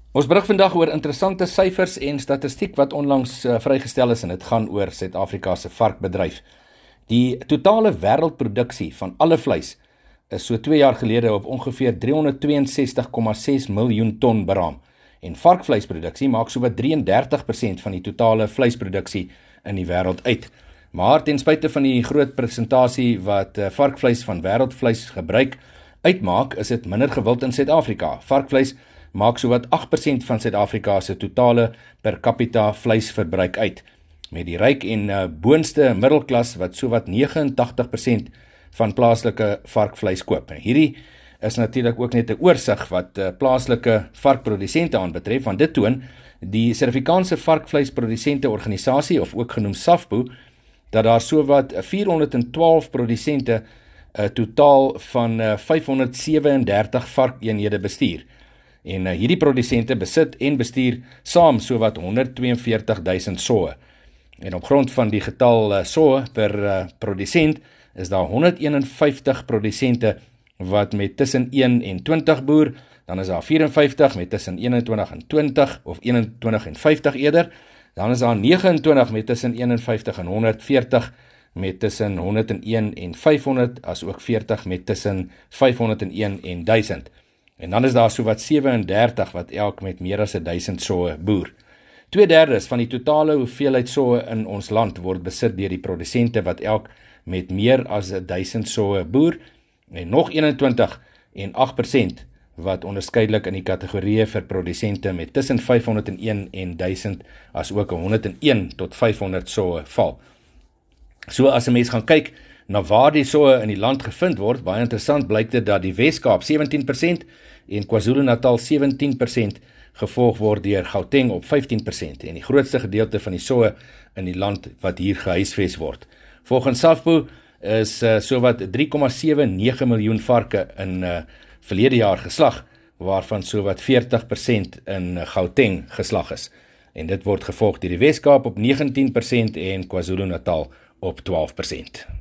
Ons berig vandag oor interessante syfers en statistiek wat onlangs vrygestel is en dit gaan oor Suid-Afrika se varkbedryf. Die totale wêreldproduksie van alle vleis is so 2 jaar gelede op ongeveer 362,6 miljoen ton beraam. En varkvleisproduksie maak sowat 33% van die totale vleisproduksie in die wêreld uit. Maar ten spyte van die groot persentasie wat varkvleis van wêreldvleis gebruik uitmaak, is dit minder gewild in Suid-Afrika. Varkvleis maak sowat 8% van Suid-Afrika se totale per capita vleisverbruik uit, met die ryk en boonste middelklas wat sowat 89% van plaaslike varkvleis koop. En hierdie is natuurlik ook net 'n oorsig wat plaaslike varkprodusente aanbetref, want dit toon die Suid-Afrikaanse varkvleisprodusente organisasie, of ook genoem SAFPO, dat daar sowat 412 produsente totaal van 537 varkeenhede bestuur. En hierdie produsente besit en bestuur saam sowat 142.000 soe. En op grond van die getal soe per produsent is daar 151 produsente wat met tussen 1 en 20 boer, dan is daar 54 met tussen 21 en 20 of 21 en 50 eerder, dan is daar 29 met tussen 51 en 140 met tussen 101 en 500, as ook 40 met tussen 501 en 1000. En dan is daar sowat 37 wat elk met meer as 1000 soe boer. 2/3 van die totale hoeveelheid soe in ons land word besit deur die produsente wat elk met meer as 1000 soe boer, en nog 21 en 8% wat onderskeidelik in die kategorieë vir produsente met tussen 501 en 1000 as ook 101 tot 500 soe val. So as 'n mens gaan kyk na waar die soe in die land gevind word, baie interessant, blyk dit dat die Wes-Kaap 17% en KwaZulu-Natal 17% gevolg word deur Gauteng op 15% en die grootste gedeelte van die soe in die land wat hier gehuisves word. Volgens SAFPO is sowat 3,79 miljoen varke in verlede jaar geslag, waarvan sowat 40% in Gauteng geslag is. En dit word gevolg deur die Wes-Kaap op 19% en KwaZulu-Natal op 12%.